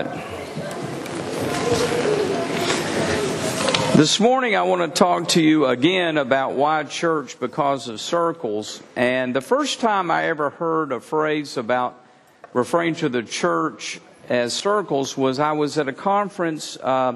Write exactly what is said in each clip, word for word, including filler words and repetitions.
right. This morning I want to talk to you again about why church because of circles. And the first time I ever heard a phrase about referring to the church as circles was I was at a conference uh,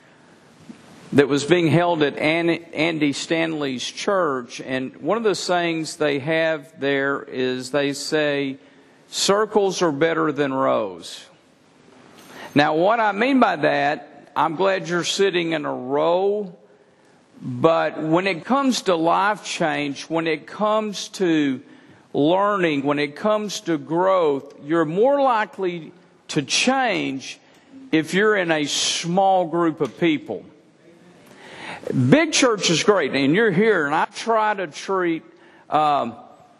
that was being held at Andy Stanley's church. And one of the sayings they have there is they say, circles are better than rows. Now, what I mean by that, I'm glad you're sitting in a row, but when it comes to life change, when it comes to learning, when it comes to growth, you're more likely to change if you're in a small group of people. Big church is great, and you're here, and I try to treat... Um,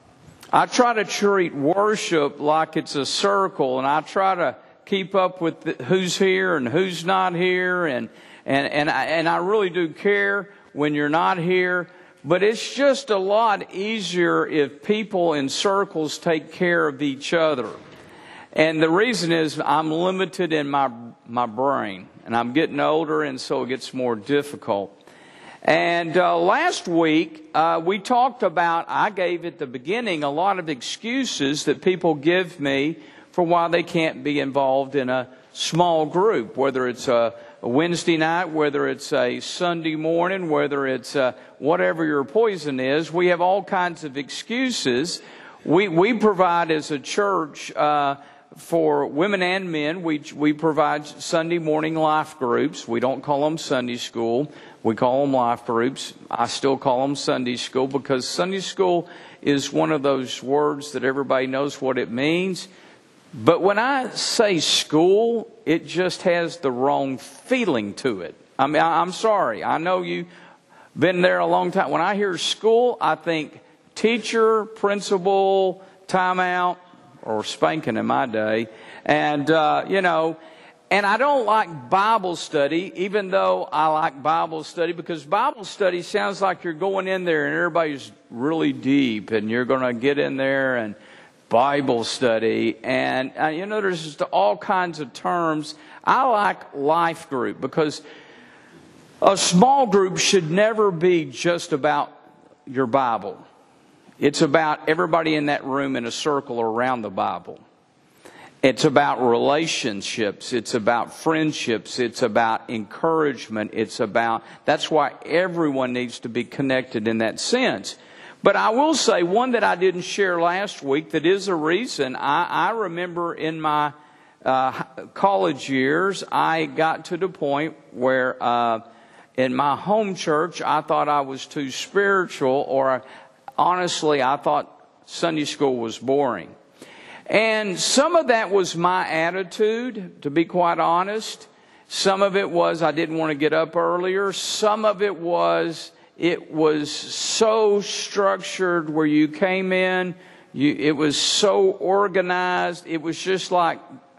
I try to treat worship like it's a circle, and I try to keep up with the, who's here and who's not here, and and and I, and I really do care when you're not here. But it's just a lot easier if people in circles take care of each other. And the reason is I'm limited in my my brain, and I'm getting older, and so it gets more difficult. And uh, last week, uh, we talked about, I gave at the beginning a lot of excuses that people give me for why they can't be involved in a small group, whether it's a, a Wednesday night, whether it's a Sunday morning, whether it's uh, whatever your poison is. We have all kinds of excuses. We, we provide as a church uh, for women and men, we, we provide Sunday morning life groups. We don't call them Sunday school. We call them life groups. I still call them Sunday school because Sunday school is one of those words that everybody knows what it means. But when I say school, it just has the wrong feeling to it. I mean, I'm sorry. I know you've been there a long time. When I hear school, I think teacher, principal, timeout, or spanking in my day. And, uh, you know... And I don't like Bible study, even though I like Bible study, because Bible study sounds like you're going in there and everybody's really deep and you're going to get in there and Bible study. And, uh, you know, there's just all kinds of terms. I like life group because a small group should never be just about your Bible. It's about everybody in that room in a circle around the Bible. It's about relationships. It's about friendships. It's about encouragement. It's about, that's why everyone needs to be connected in that sense. But I will say one that I didn't share last week that is a reason. I, I remember in my uh, college years, I got to the point where uh, in my home church, I thought I was too spiritual, or honestly, I thought Sunday school was boring. And some of that was my attitude, to be quite honest. Some of it was I didn't want to get up earlier. Some of it was it was so structured where you came in. You, it was so organized. It was just like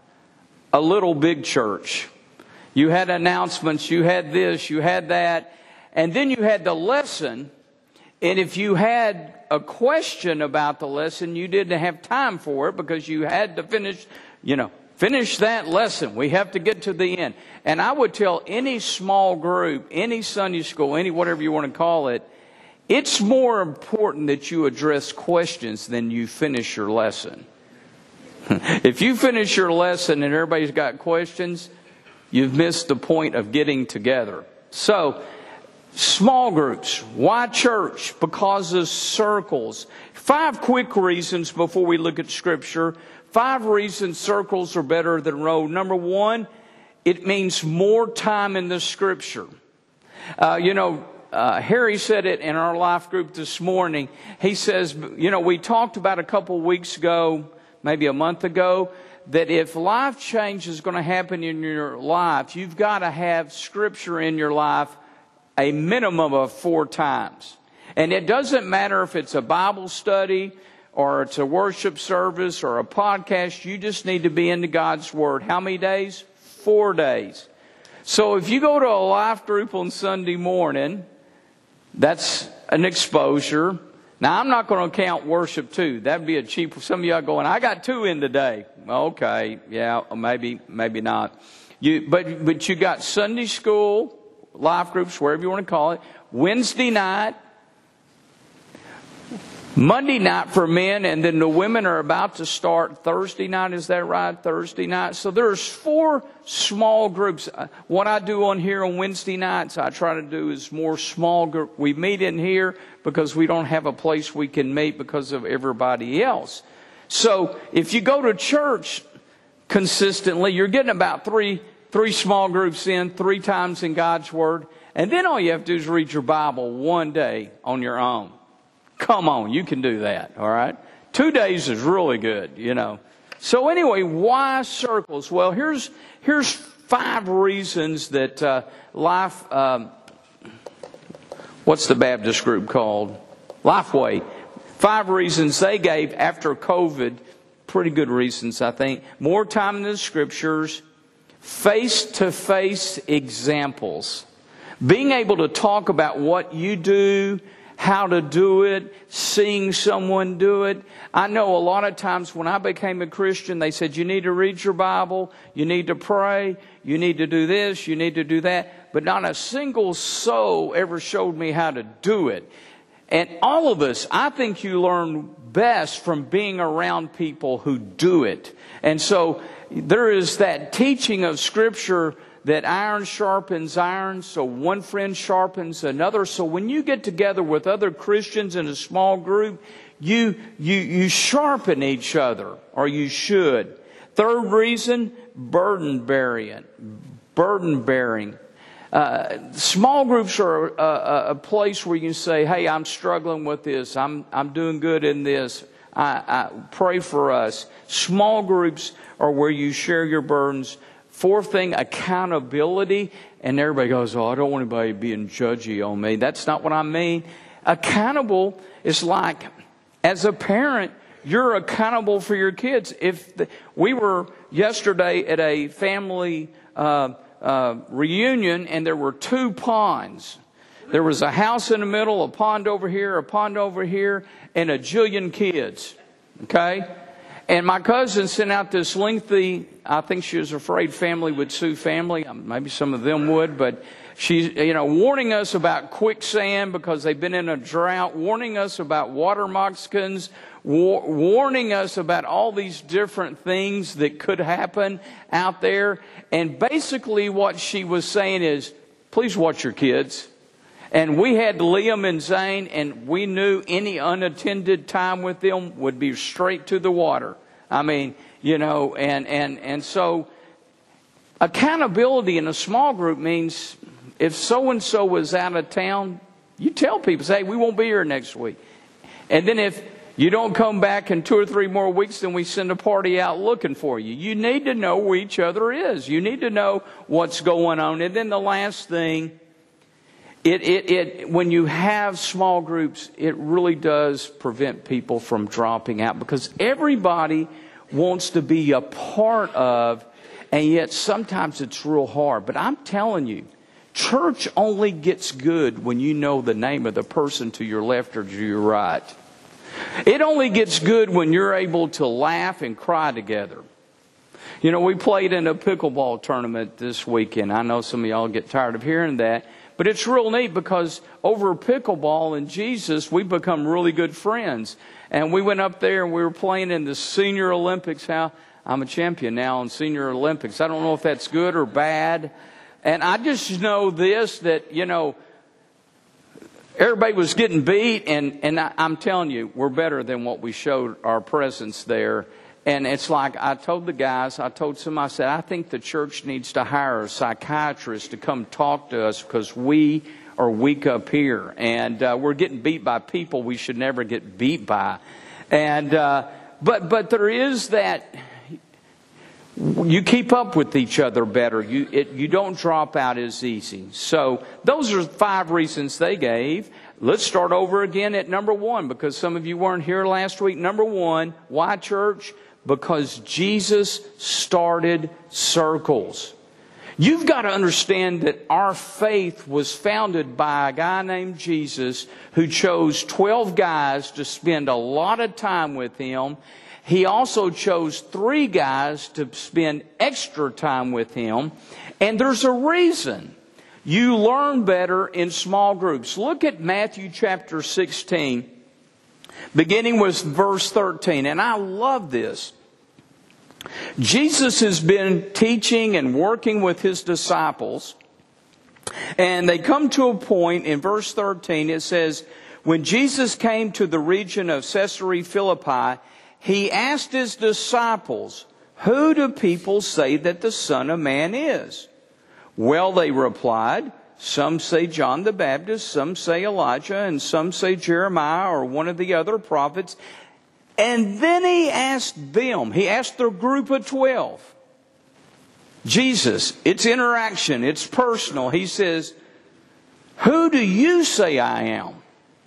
a little big church. You had announcements. You had this. You had that. And then you had the lesson. And if you had a question about the lesson, you didn't have time for it because you had to finish, you know, finish that lesson. We have to get to the end. And I would tell any small group, any Sunday school, any whatever you want to call it, it's more important that you address questions than you finish your lesson. If you finish your lesson and everybody's got questions, you've missed the point of getting together. So, small groups. Why church? Because of circles. Five quick reasons before we look at Scripture. Five reasons circles are better than rows. Number one, it means more time in the Scripture. Uh, you know, uh, Harry said it in our life group this morning. He says, you know, we talked about a couple weeks ago, maybe a month ago, that if life change is going to happen in your life, you've got to have Scripture in your life a minimum of four times. And it doesn't matter if it's a Bible study or it's a worship service or a podcast. You just need to be into God's Word. How many days? Four days. So if you go to a life group on Sunday morning, that's an exposure. Now, I'm not going to count worship too. That'd be a cheap. Some of y'all going, I got two in today. Okay, yeah, maybe, maybe not. You, but but you got Sunday school, life groups, wherever you want to call it. Wednesday night, Monday night for men, and then the women are about to start Thursday night. Is that right? Thursday night. So there's four small groups. What I do on here on Wednesday nights, I try to do is more small group. We meet in here because we don't have a place we can meet because of everybody else. So if you go to church consistently, you're getting about three three small groups in, three times in God's Word. And then all you have to do is read your Bible one day on your own. Come on, you can do that, all right? Two days is really good, you know. So anyway, why circles? Well, here's here's five reasons that uh, life, um, what's the Baptist group called? Lifeway. Five reasons they gave after COVID. Pretty good reasons, I think. More time in the Scriptures. Face-to-face examples. Being able to talk about what you do, how to do it, seeing someone do it. I know a lot of times when I became a Christian, they said, you need to read your Bible, you need to pray, you need to do this, you need to do that. But not a single soul ever showed me how to do it. And all of us, I think you learn best from being around people who do it. And so there is that teaching of Scripture that iron sharpens iron, so one friend sharpens another. So when you get together with other Christians in a small group, you you you sharpen each other, or you should. Third reason, burden bearing. Burden bearing. Uh, small groups are a, a place where you can say, hey, I'm struggling with this. I'm I'm doing good in this. I, I pray for us. Small groups are where you share your burdens. Fourth thing, accountability. And everybody goes, oh, I don't want anybody being judgy on me. That's not what I mean. Accountable is like, as a parent, you're accountable for your kids. If the, we were yesterday at a family uh, uh, reunion, and there were two ponds. There was a house in the middle, a pond over here, a pond over here, and a jillion kids. Okay? And my cousin sent out this lengthy, I think she was afraid family would sue family. Maybe some of them would, but she's, you know, warning us about quicksand because they've been in a drought, warning us about water moccasins, war, warning us about all these different things that could happen out there. And basically what she was saying is, please watch your kids. And we had Liam and Zane, and we knew any unattended time with them would be straight to the water. I mean, you know, and, and, and so accountability in a small group means if so-and-so was out of town, you tell people, say, hey, we won't be here next week. And then if you don't come back in two or three more weeks, then we send a party out looking for you. You need to know who each other is. You need to know what's going on. And then the last thing, It, it, it, when you have small groups, it really does prevent people from dropping out because everybody wants to be a part of, and yet sometimes it's real hard. But I'm telling you, church only gets good when you know the name of the person to your left or to your right. It only gets good when you're able to laugh and cry together. You know, we played in a pickleball tournament this weekend. I know some of y'all get tired of hearing that. But it's real neat because over pickleball and Jesus, we've become really good friends. And we went up there and we were playing in the Senior Olympics. How I'm a champion now in Senior Olympics. I don't know if that's good or bad. And I just know this, that, you know, everybody was getting beat. And, and I, I'm telling you, we're better than what we showed our presence there. And it's like I told the guys, I told some, I said, I think the church needs to hire a psychiatrist to come talk to us because we are weak up here. And uh, we're getting beat by people we should never get beat by. And uh, but but there is that, you keep up with each other better. You it, you don't drop out as easy. So those are five reasons they gave. Let's start over again at number one because some of you weren't here last week. Number one, why church? Because Jesus started circles. You've got to understand that our faith was founded by a guy named Jesus who chose twelve guys to spend a lot of time with him. He also chose three guys to spend extra time with him. And there's a reason. You learn better in small groups. Look at Matthew chapter sixteen, beginning with verse thirteen. And I love this. Jesus has been teaching and working with his disciples. And they come to a point in verse thirteen. It says, when Jesus came to the region of Caesarea Philippi, he asked his disciples, who do people say that the Son of Man is? Well, they replied, some say John the Baptist, some say Elijah, and some say Jeremiah or one of the other prophets. And then he asked them, he asked the group of twelve. Jesus, it's interaction, it's personal. He says, who do you say I am?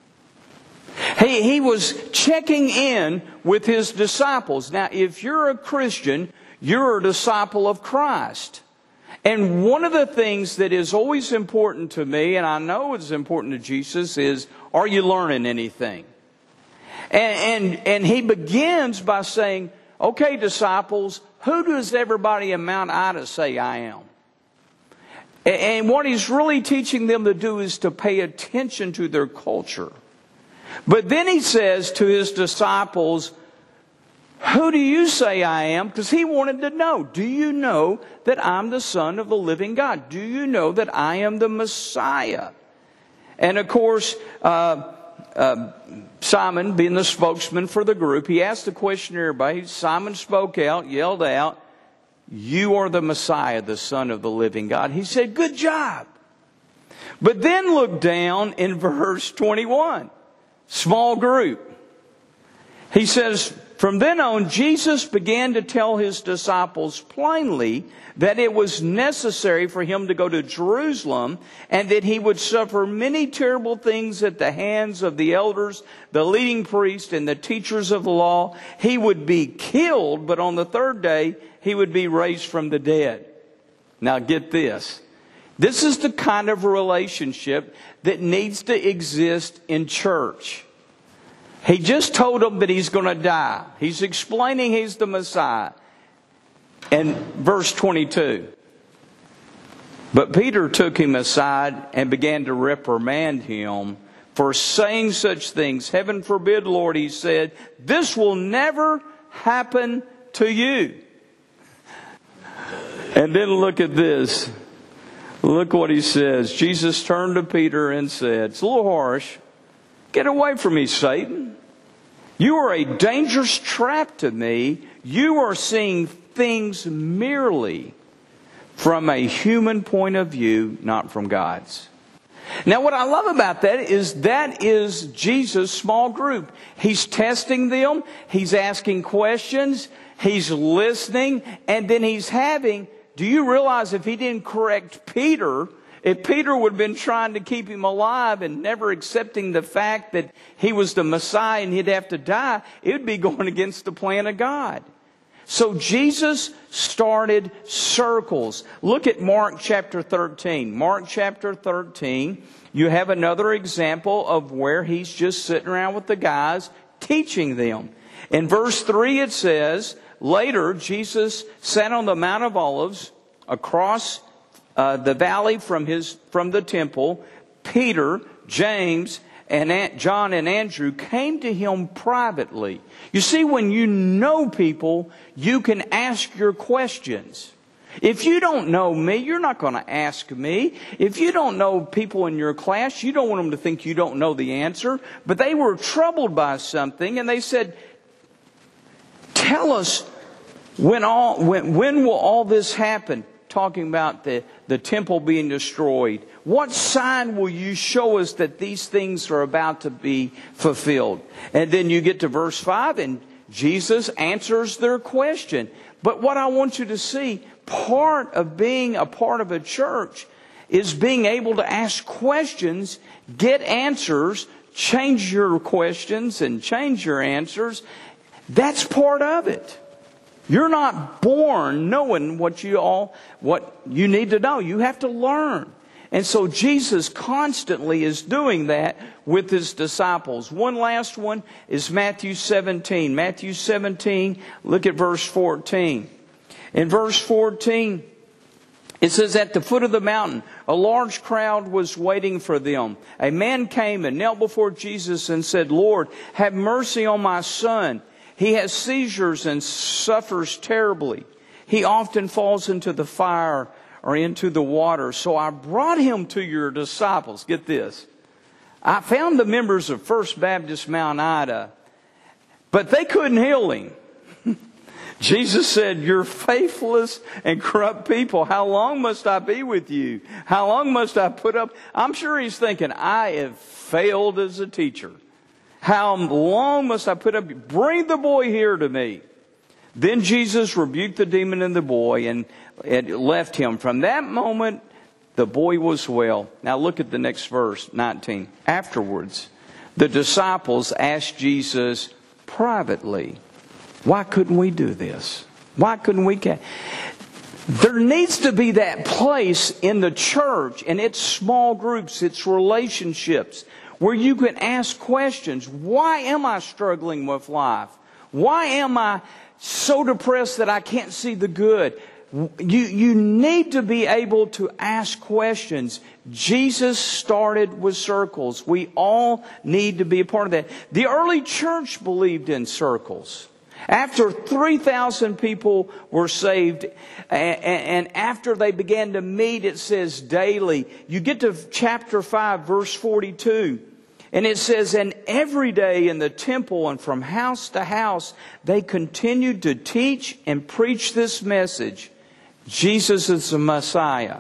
He, he was checking in with his disciples. Now, if you're a Christian, you're a disciple of Christ. And one of the things that is always important to me, and I know it's important to Jesus, is, are you learning anything? And, and, and he begins by saying, okay, disciples, who does everybody in Mount Ida say I am? And, and what he's really teaching them to do is to pay attention to their culture. But then he says to his disciples, who do you say I am? Because he wanted to know, do you know that I'm the Son of the living God? Do you know that I am the Messiah? And of course, uh, uh, Simon, being the spokesman for the group, he asked the question to everybody. Simon spoke out, yelled out, you are the Messiah, the Son of the living God. He said, good job. But then look down in verse twenty-one. Small group. He says, from then on, Jesus began to tell his disciples plainly that it was necessary for him to go to Jerusalem and that he would suffer many terrible things at the hands of the elders, the leading priests, and the teachers of the law. He would be killed, but on the third day, he would be raised from the dead. Now get this. This is the kind of relationship that needs to exist in church. He just told them that he's going to die. He's explaining he's the Messiah. And verse twenty-two. But Peter took him aside and began to reprimand him for saying such things. Heaven forbid, Lord, he said, this will never happen to you. And then look at this. Look what he says. Jesus turned to Peter and said, it's a little harsh. Get away from me, Satan. You are a dangerous trap to me. You are seeing things merely from a human point of view, not from God's. Now, what I love about that is that is Jesus' small group. He's testing them. He's asking questions. He's listening. And then he's having... Do you realize if he didn't correct Peter, if Peter would have been trying to keep him alive and never accepting the fact that he was the Messiah and he'd have to die, it would be going against the plan of God. So Jesus started circles. Look at Mark chapter thirteen. Mark chapter thirteen, you have another example of where he's just sitting around with the guys teaching them. In verse three it says, later, Jesus sat on the Mount of Olives across uh, the valley from his from the temple. Peter, James, and Aunt John and Andrew came to him privately. You see, when you know people, you can ask your questions. If you don't know me, you're not going to ask me. If you don't know people in your class, you don't want them to think you don't know the answer. But they were troubled by something, and they said, tell us when all when when will all this happen? Talking about the, the temple being destroyed. What sign will you show us that these things are about to be fulfilled? And then you get to verse five and Jesus answers their question. But what I want you to see, part of being a part of a church is being able to ask questions, get answers, change your questions and change your answers. That's part of it. You're not born knowing what you all, what you need to know. You have to learn. And so Jesus constantly is doing that with His disciples. One last one is Matthew seventeen. Matthew seventeen, look at verse fourteen. In verse fourteen, it says, at the foot of the mountain, a large crowd was waiting for them. A man came and knelt before Jesus and said, Lord, have mercy on my son. He has seizures and suffers terribly. He often falls into the fire or into the water. So I brought him to your disciples. Get this. I found the members of First Baptist Mount Ida, but they couldn't heal him. Jesus said, you're faithless and corrupt people. How long must I be with you? How long must I put up? I'm sure he's thinking, I have failed as a teacher. How long must I put up? Bring the boy here to me. Then Jesus rebuked the demon in the boy and it left him. From that moment, the boy was well. Now look at the next verse, nineteen. Afterwards, the disciples asked Jesus privately, why couldn't we do this? Why couldn't we? Ca-? There needs to be that place in the church and its small groups, its relationships, where you can ask questions. Why am I struggling with life? Why am I so depressed that I can't see the good? You, you need to be able to ask questions. Jesus started with circles. We all need to be a part of that. The early church believed in circles. After three thousand people were saved, and after they began to meet, it says daily. You get to chapter five, verse forty-two. And it says, and every day in the temple and from house to house, they continued to teach and preach this message. Jesus is the Messiah.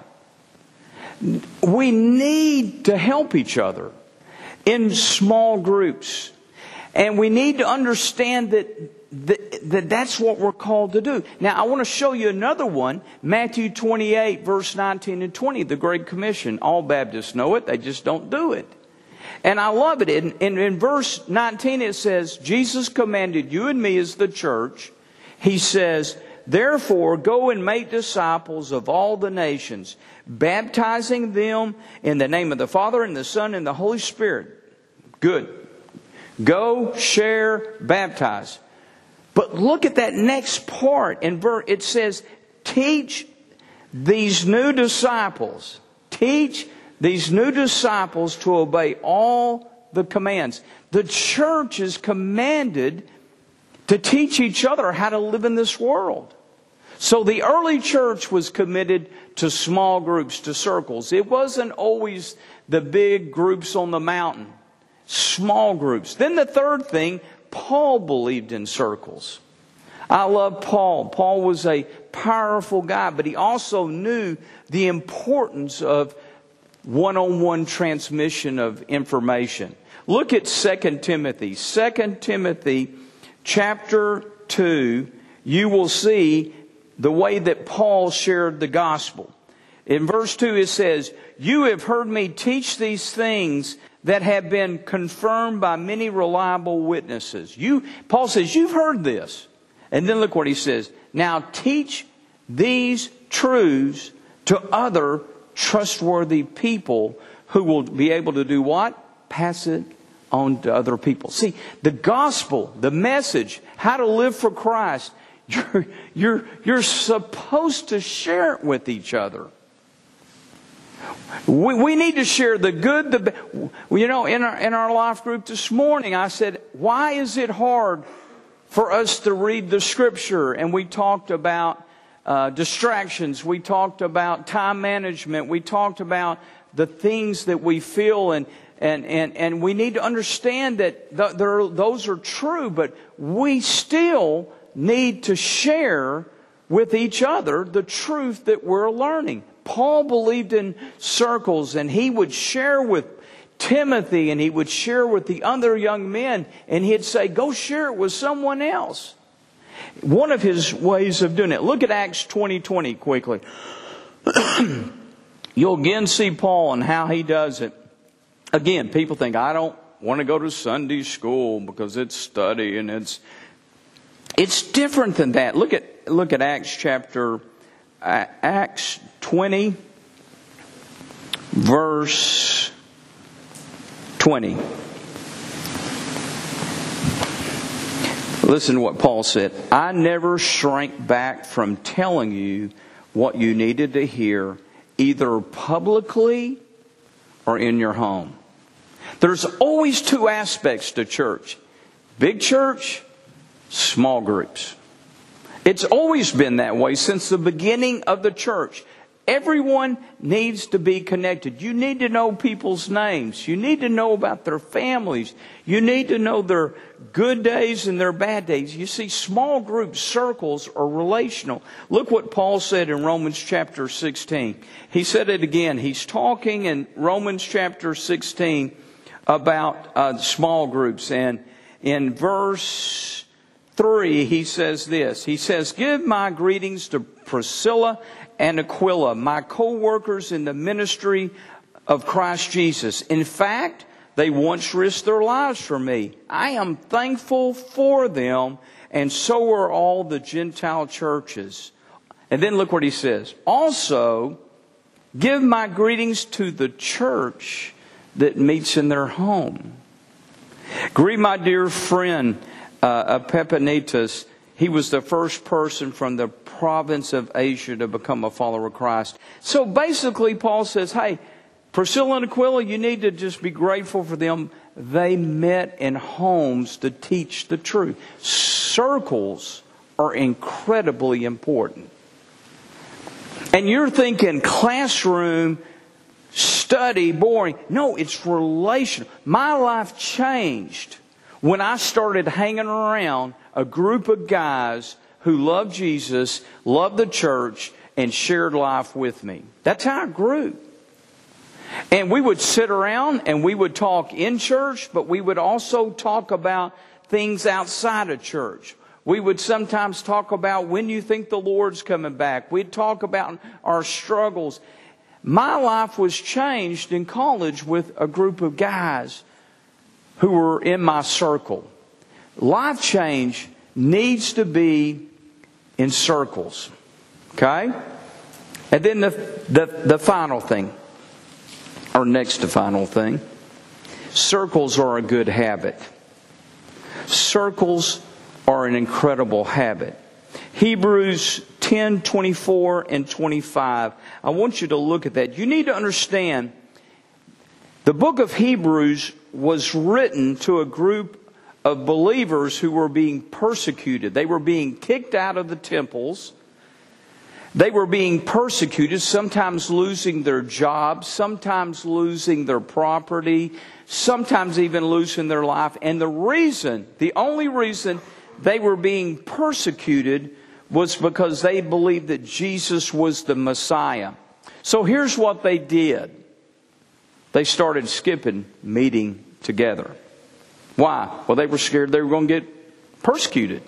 We need to help each other in small groups. And we need to understand that, that, that that's what we're called to do. Now, I want to show you another one. Matthew twenty-eight, verse nineteen and twenty, the Great Commission. All Baptists know it. They just don't do it. And I love it. In, in, in verse nineteen, it says, Jesus commanded you and me as the church. He says, therefore, go and make disciples of all the nations, baptizing them in the name of the Father and the Son and the Holy Spirit. Good. Go, share, baptize. But look at that next part. In verse, it says, teach these new disciples. Teach these new disciples to obey all the commands. The church is commanded to teach each other how to live in this world. So the early church was committed to small groups, to circles. It wasn't always the big groups on the mountain. Small groups. Then the third thing, Paul believed in circles. I love Paul. Paul was a powerful guy, but he also knew the importance of one-on-one transmission of information. Look at Second Timothy. Second Timothy chapter two, you will see the way that Paul shared the gospel. In verse two it says, you have heard me teach these things that have been confirmed by many reliable witnesses. You, Paul says, you've heard this. And then look what he says. Now teach these truths to other trustworthy people who will be able to do what? Pass it on to other people. See, the gospel, the message, how to live for Christ, you're, you're, you're supposed to share it with each other. We, we need to share the good, the bad. You know, in our, in our life group this morning, I said, why is it hard for us to read the Scripture? And we talked about uh, distractions. We talked about time management. We talked about the things that we feel. And, and, and, and we need to understand that th- there are, those are true, but we still need to share with each other the truth that we're learning. Paul believed in circles, and he would share with Timothy, and he would share with the other young men, and he'd say, go share it with someone else. One of his ways of doing it. Look at Acts twenty twenty quickly. You'll again see Paul and how he does it. Again, people think, I don't want to go to Sunday school because it's study and it's... It's different than that. Look at look at Acts chapter uh, Acts twenty, verse twenty. Listen to what Paul said. I never shrank back from telling you what you needed to hear, either publicly or in your home. There's always two aspects to church. Big church, small groups. It's always been that way since the beginning of the church. Everyone needs to be connected. You need to know people's names. You need to know about their families. You need to know their good days and their bad days. You see, small group circles are relational. Look what Paul said in Romans chapter sixteen. He said it again. He's talking in Romans chapter sixteen about uh, small groups. And in verse three, he says this. He says, give my greetings to Priscilla and Aquila, my co-workers in the ministry of Christ Jesus. In fact, they once risked their lives for me. I am thankful for them, and so are all the Gentile churches. And then look what he says. Also, give my greetings to the church that meets in their home. Greet my dear friend, uh, Epaphras. He was the first person from the province of Asia to become a follower of Christ. So basically, Paul says, hey, Priscilla and Aquila, you need to just be grateful for them. They met in homes to teach the truth. Circles are incredibly important. And you're thinking classroom, study, boring. No, it's relational. My life changed when I started hanging around a group of guys who loved Jesus, loved the church, and shared life with me. That's how I grew. And we would sit around and we would talk in church, but we would also talk about things outside of church. We would sometimes talk about when you think the Lord's coming back. We'd talk about our struggles. My life was changed in college with a group of guys who were in my circle. Life change needs to be in circles. Okay? And then the, the, the final thing, or next to final thing, circles are a good habit. Circles are an incredible habit. Hebrews ten, twenty-four and twenty-five. I want you to look at that. You need to understand the book of Hebrews was written to a group of believers who were being persecuted. They were being kicked out of the temples. They were being persecuted, sometimes losing their jobs, sometimes losing their property, sometimes even losing their life. And the reason, the only reason they were being persecuted was because they believed that Jesus was the Messiah. So here's what they did. They started skipping meeting together. Why? Well, they were scared they were going to get persecuted.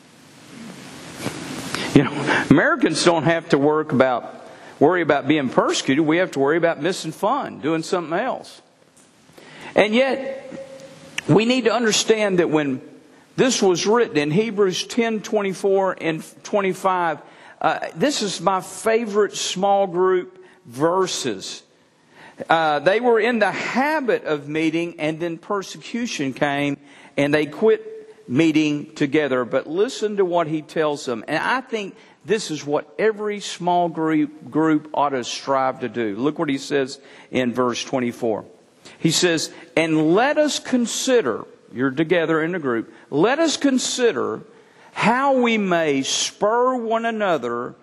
You know, Americans don't have to work about, worry about being persecuted. We have to worry about missing fun, doing something else. And yet, we need to understand that when this was written in Hebrews ten, twenty-four and twenty-five, uh, this is my favorite small group verses. Uh, they were in the habit of meeting, and then persecution came, and they quit meeting together. But listen to what he tells them. And I think this is what every small group, group ought to strive to do. Look what he says in verse twenty-four. He says, and let us consider, you're together in a group, let us consider how we may spur one another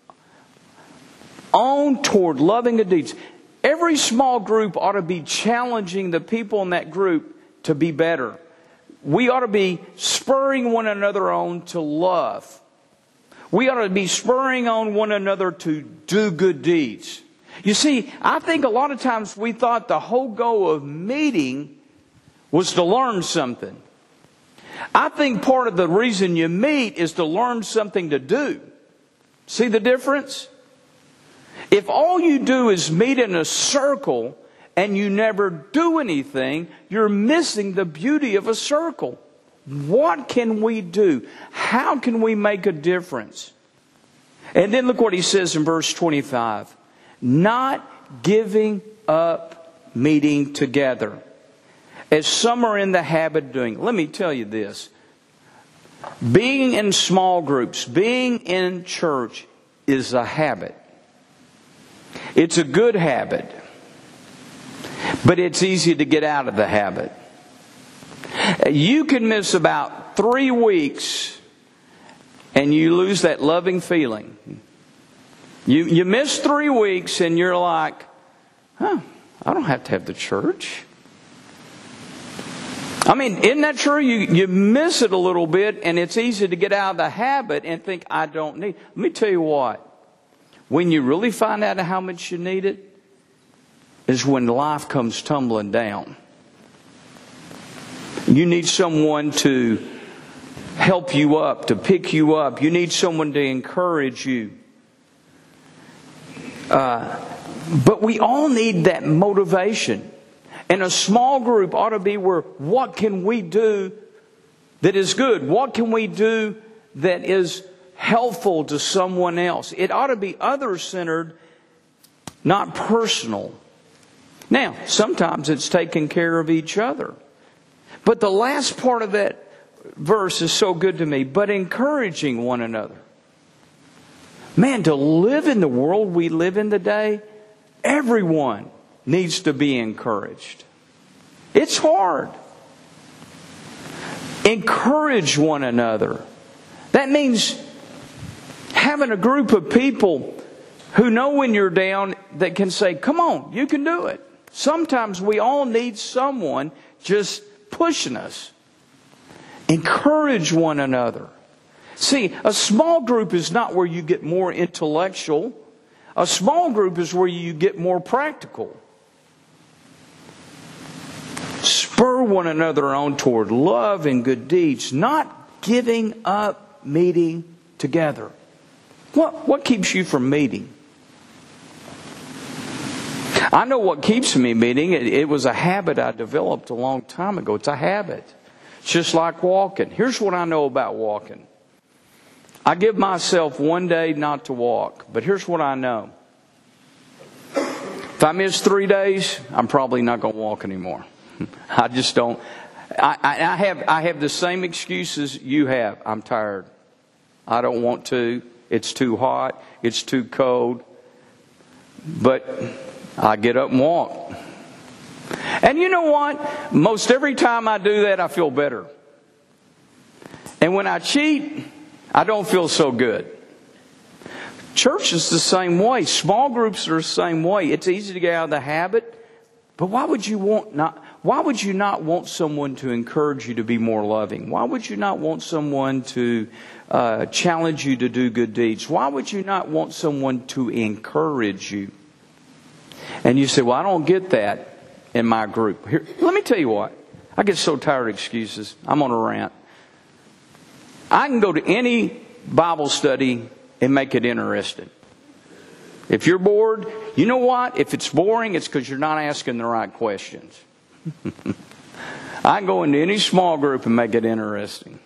on toward loving good deeds. Every small group ought to be challenging the people in that group to be better. We ought to be spurring one another on to love. We ought to be spurring on one another to do good deeds. You see, I think a lot of times we thought the whole goal of meeting was to learn something. I think part of the reason you meet is to learn something to do. See the difference? If all you do is meet in a circle and you never do anything, you're missing the beauty of a circle. What can we do? How can we make a difference? And then look what he says in verse twenty-five. Not giving up meeting together, as some are in the habit of doing. Let me tell you this. Being in small groups, being in church is a habit. It's a good habit. But it's easy to get out of the habit. You can miss about three weeks and you lose that loving feeling. You, you miss three weeks and you're like, huh, I don't have to have the church. I mean, isn't that true? You, you miss it a little bit and it's easy to get out of the habit and think, I don't need. Let me tell you what. When you really find out how much you need it, is when life comes tumbling down. You need someone to help you up, to pick you up. You need someone to encourage you. Uh, but we all need that motivation. And a small group ought to be where, what can we do that is good? What can we do that is helpful to someone else? It ought to be other-centered, not personal. Now, sometimes it's taking care of each other. But the last part of that verse is so good to me. But encouraging one another. Man, to live in the world we live in today, everyone needs to be encouraged. It's hard. Encourage one another. That means having a group of people who know when you're down that can say, come on, you can do it. Sometimes we all need someone just pushing us. Encourage one another. See, a small group is not where you get more intellectual. A small group is where you get more practical. Spur one another on toward love and good deeds, not giving up meeting together. What, what keeps you from meeting? I know what keeps me meeting. It, it was a habit I developed a long time ago. It's a habit. It's just like walking. Here's what I know about walking. I give myself one day not to walk. But here's what I know. If I miss three days, I'm probably not going to walk anymore. I just don't. I, I, I have I have the same excuses you have. I'm tired. I don't want to. It's too hot. It's too cold. But I get up and walk. And you know what? Most every time I do that, I feel better. And when I cheat, I don't feel so good. Church is the same way. Small groups are the same way. It's easy to get out of the habit. But why would you want not? Why would you not want someone to encourage you to be more loving? Why would you not want someone to uh, challenge you to do good deeds? Why would you not want someone to encourage you? And you say, well, I don't get that in my group. Here, let me tell you what. I get so tired of excuses. I'm on a rant. I can go to any Bible study and make it interesting. If you're bored, you know what? If it's boring, it's because you're not asking the right questions. I can go into any small group and make it interesting.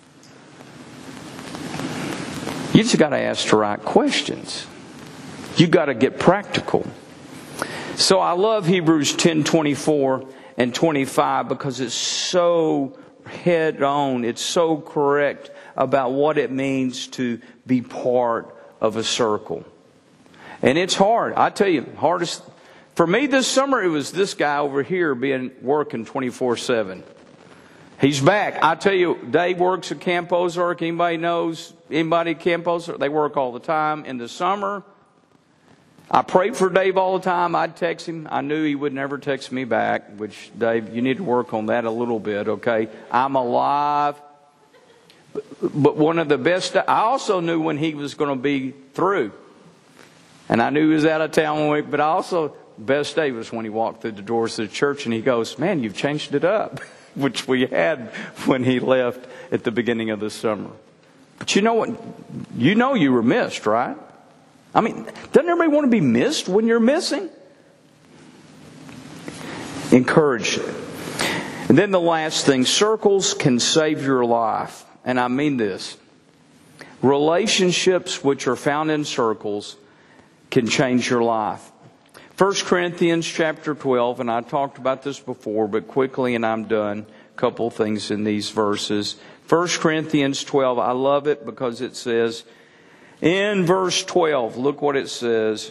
You just got to ask the right questions. You got to get practical. So I love Hebrews ten twenty-four and twenty-five because it's so head on. It's so correct about what it means to be part of a circle. And it's hard. I tell you, hardest for me this summer, it was this guy over here being working twenty-four seven. He's back. I tell you, Dave works at Camp Ozark. Anybody knows? Anybody at Camp Ozark? They work all the time. In the summer, I prayed for Dave all the time. I'd text him. I knew he would never text me back, which, Dave, you need to work on that a little bit, okay? I'm alive. But one of the best, I also knew when he was going to be through. And I knew he was out of town one week, but also, best day was when he walked through the doors of the church and he goes, man, you've changed it up, which we had when he left at the beginning of the summer. But you know what? You know you were missed, right? I mean, doesn't everybody want to be missed when you're missing? Encourage. And then the last thing, circles can save your life. And I mean this. Relationships which are found in circles can change your life. First Corinthians chapter twelve, and I talked about this before, but quickly and I'm done. A couple things in these verses. First Corinthians twelve, I love it because it says, in verse twelve, look what it says.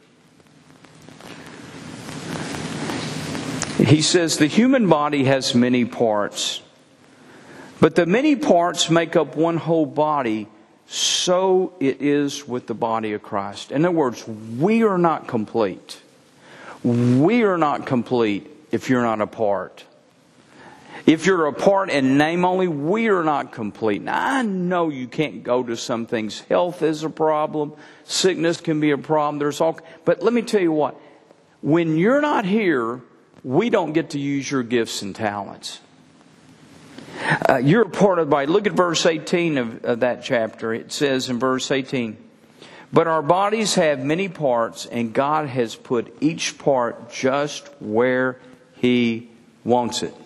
He says, the human body has many parts, but the many parts make up one whole body. So it is with the body of Christ. In other words, we are not complete. We are not complete if you're not a part. If you're a part in name only, we are not complete. Now, I know you can't go to some things. Health is a problem. Sickness can be a problem. There's all, but let me tell you what. When you're not here, we don't get to use your gifts and talents. Uh, you're a part of the body. Look at verse eighteen of, of that chapter. It says in verse eighteen, but our bodies have many parts, and God has put each part just where He wants it.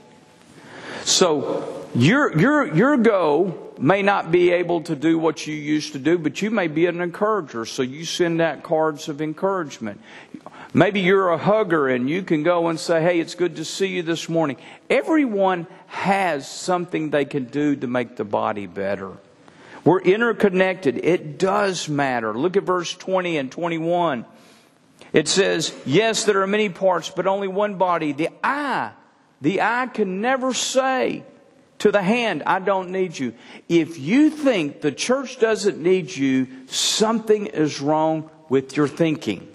So your your your go may not be able to do what you used to do, but you may be an encourager. So you send out cards of encouragement. Maybe you're a hugger and you can go and say, hey, it's good to see you this morning. Everyone has something they can do to make the body better. We're interconnected. It does matter. Look at verse twenty and twenty-one. It says, yes, there are many parts, but only one body. The eye, the eye can never say to the hand, I don't need you. If you think the church doesn't need you, something is wrong with your thinking.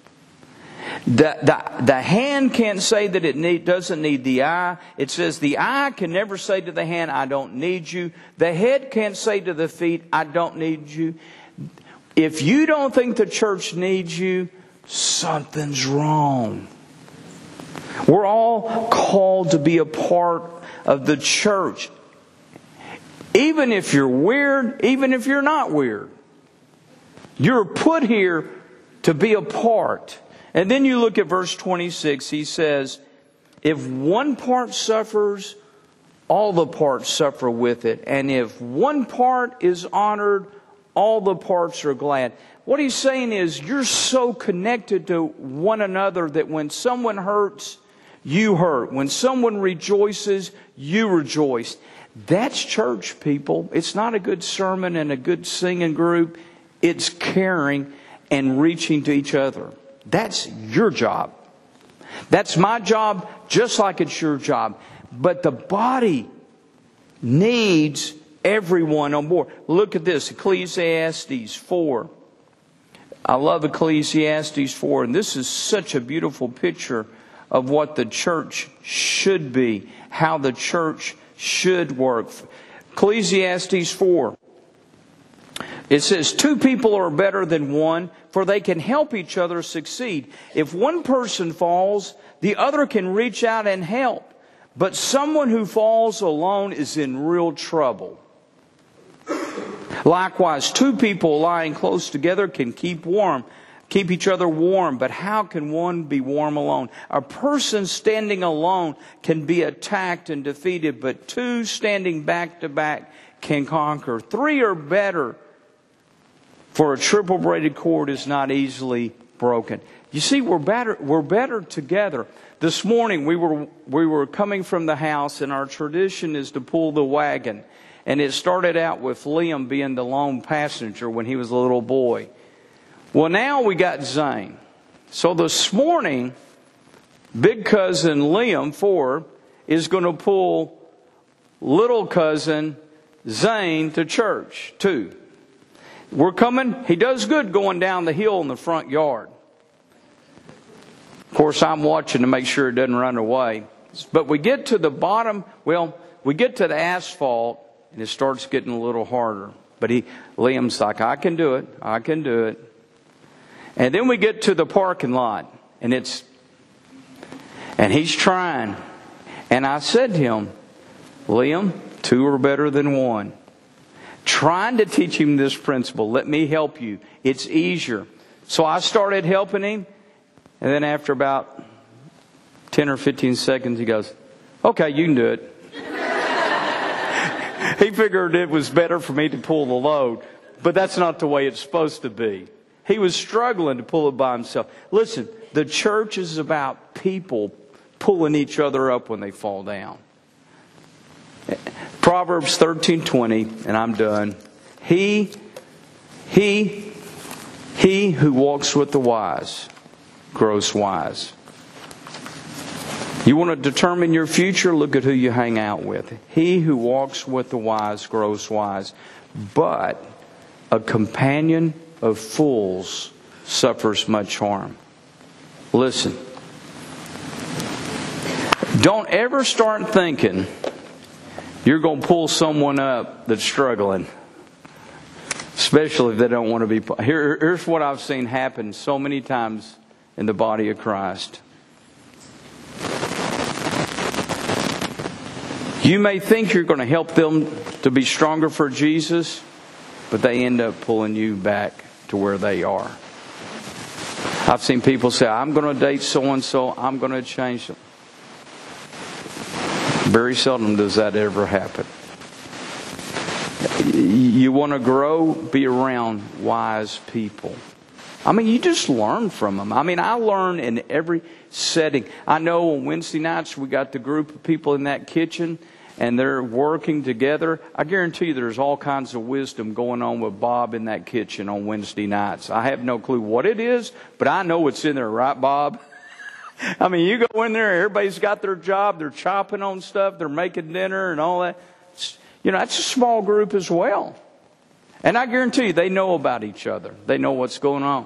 The, the, the hand can't say that it need, doesn't need the eye. It says the eye can never say to the hand, I don't need you. The head can't say to the feet, I don't need you. If you don't think the church needs you, something's wrong. We're all called to be a part of the church. Even if you're weird, even if you're not weird. You're put here to be a part. And then you look at verse twenty-six. He says, if one part suffers, all the parts suffer with it. And if one part is honored, all the parts are glad. What he's saying is you're so connected to one another that when someone hurts, you hurt. When someone rejoices, you rejoice. That's church, people. It's not a good sermon and a good singing group. It's caring and reaching to each other. That's your job. That's my job, just like it's your job. But the body needs everyone on board. Look at this, Ecclesiastes four. I love Ecclesiastes four, and this is such a beautiful picture of what the church should be, how the church should work. Ecclesiastes four. It says, two people are better than one, for they can help each other succeed. If one person falls, the other can reach out and help. But someone who falls alone is in real trouble. Likewise, two people lying close together can keep warm, keep each other warm. But how can one be warm alone? A person standing alone can be attacked and defeated, but two standing back to back can conquer. Three are better, for a triple braided cord is not easily broken. You see, we're better, we're better together. This morning we were we were coming from the house, and our tradition is to pull the wagon. And it started out with Liam being the lone passenger when he was a little boy. Well, now we got Zane. So this morning, big cousin Liam Ford is going to pull little cousin Zane to church too. We're coming. He does good going down the hill in the front yard. Of course, I'm watching to make sure it doesn't run away. But we get to the bottom, well, we get to the asphalt, and it starts getting a little harder. But he, Liam's like, I can do it. I can do it. And then we get to the parking lot, and it's, and he's trying. And I said to him, Liam, two are better than one. Trying to teach him this principle. Let me help you. It's easier. So I started helping him. And then after about ten or fifteen seconds, he goes, Okay, you can do it. He figured it was better for me to pull the load, but that's not the way it's supposed to be. He was struggling to pull it by himself. Listen, the church is about people pulling each other up when they fall down. Proverbs thirteen twenty, and I'm done. He, he, he who walks with the wise grows wise. You want to determine your future? Look at who you hang out with. He who walks with the wise grows wise. But a companion of fools suffers much harm. Listen. Don't ever start thinking you're going to pull someone up that's struggling. Especially if they don't want to be. Here, here's what I've seen happen so many times in the body of Christ. You may think you're going to help them to be stronger for Jesus, but they end up pulling you back to where they are. I've seen people say, I'm going to date so-and-so, I'm going to change them. Very seldom does that ever happen. You want to grow, be around wise people. I mean, you just learn from them. I mean, I learn in every setting. I know on Wednesday nights we got the group of people in that kitchen and they're working together. I guarantee you there's all kinds of wisdom going on with Bob in that kitchen on Wednesday nights. I have no clue what it is, but I know it's in there, right, Bob? I mean, you go in there, everybody's got their job, they're chopping on stuff, they're making dinner and all that. You know, that's a small group as well. And I guarantee you, they know about each other. They know what's going on.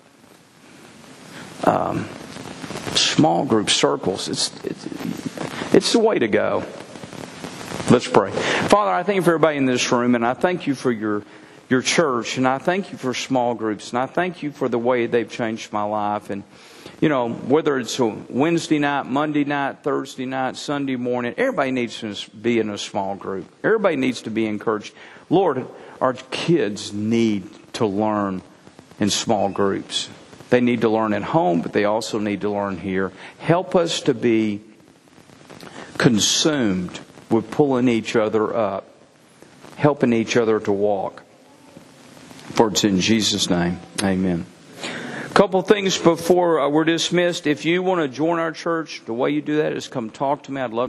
Um, small group circles, it's, it's, it's the way to go. Let's pray. Father, I thank you for everybody in this room, and I thank you for your your church, and I thank you for small groups, and I thank you for the way they've changed my life. And, you know, whether it's a Wednesday night, Monday night, Thursday night, Sunday morning, everybody needs to be in a small group. Everybody needs to be encouraged. Lord, our kids need to learn in small groups. They need to learn at home, but they also need to learn here. Help us to be consumed with pulling each other up, helping each other to walk. For it's in Jesus' name. Amen. A couple things before we're dismissed. If you want to join our church, the way you do that is come talk to me. I'd love